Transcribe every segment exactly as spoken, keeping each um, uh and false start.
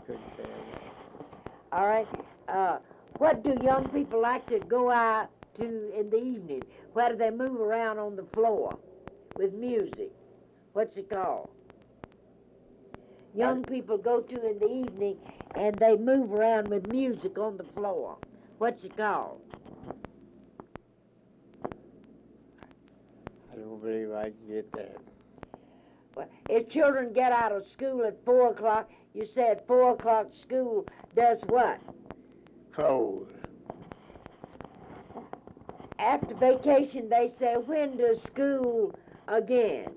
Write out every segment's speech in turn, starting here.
couldn't tell that. All right. Uh, what do young people like to go out to in the evening? Where do they move around on the floor with music? What's it called? Young people go to in the evening and they move around with music on the floor. What's it called? I don't believe I can get that. Well, if children get out of school at four o'clock, you say at four o'clock school does what? Clothes. After vacation, they say, when does school again?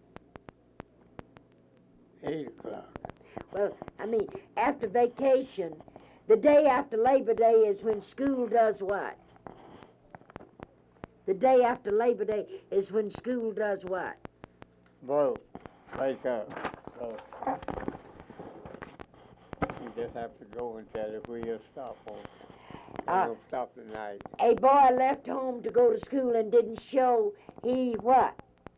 Eight o'clock. Well, I mean, after vacation, the day after Labor Day is when school does what? The day after Labor Day is when school does what? Blow. Wake up. Blow. You just have to go and tell if we'll stop on. They Uh, don't stop tonight. A boy left home to go to school and didn't show he what?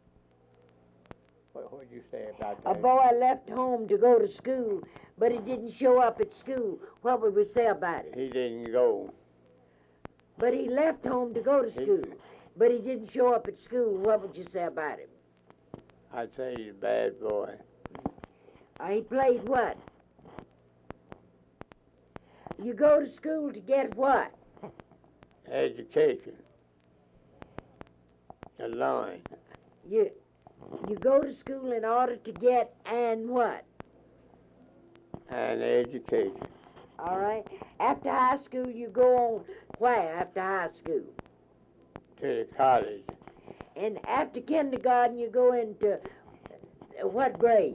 What would you say about A that? boy left home to go to school, but he didn't show up at school. What would we say about it? He didn't go. But he left home to go to He- school, but he didn't show up at school. What would you say about him? I'd say he's a bad boy. Uh, he played what? You go to school to get what? Education. The line. You you go to school in order to get and what? And education. All right. After high school, you go on where after high school? To the college. And after kindergarten, you go into uh, what grade?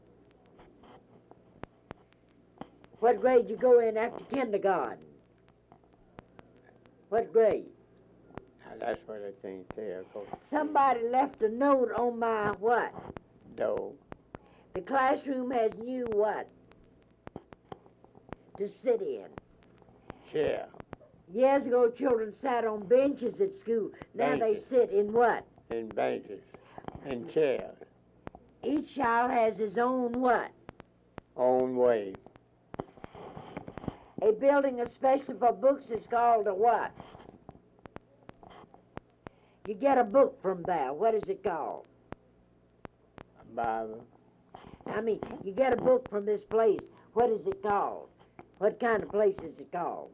What grade you go in after kindergarten? What grade? Now, that's what I can't tell. 'Cause Somebody left a note on my what? door. The classroom has new what? To sit in. Chair. Years ago, children sat on benches at school. Now they Benches. sit in what? And benches. And chairs. Each child has his own what? Own way. A building especially for books is called a what? You get a book from there. What is it called? A Bible. I mean, you get a book from this place. What is it called? What kind of place is it called?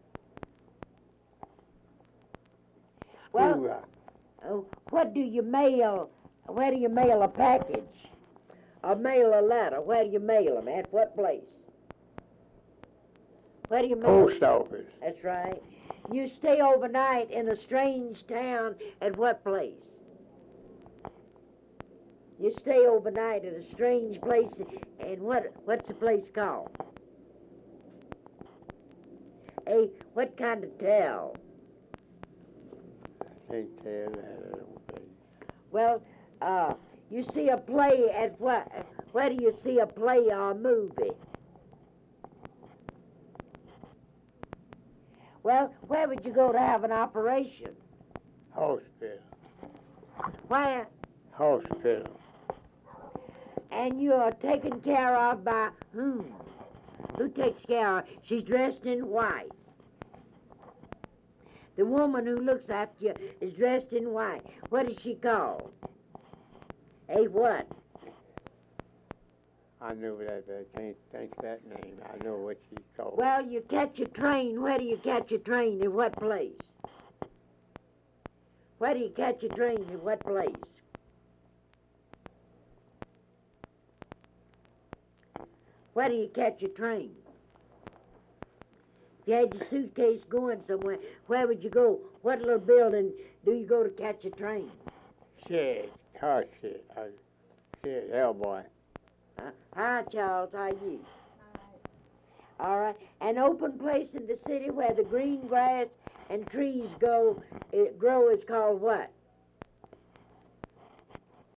Well, School. uh, what do you mail? Where do you mail a package? Or mail a letter? Where do you mail them? At what place? Where do you mail? Post office. That's right. You stay overnight in a strange town at what place? You stay overnight at a strange place, and what? What's the place called? Hey, what kind of town? I can't tell that. I don't think. Well, uh, you see a play at what? Where do you see a play or a movie? Well, where would you go to have an operation? Hospital. Where? Hospital. And you are taken care of by whom? Who takes care of? She's dressed in white. The woman who looks after you is dressed in white. What is she called? A what? I know that, but I can't think that name. I know what she's called. Well, you catch a train. Where do you catch a train? In what place? Where do you catch a train? In what place? Where do you catch a train? If you had your suitcase going somewhere, where would you go? What little building do you go to catch a train? Shed. Car shed. Uh, shed. Hellboy. Huh? Hi, Charles. How are you? All right. An open place in the city where the green grass and trees go, it grow is called what?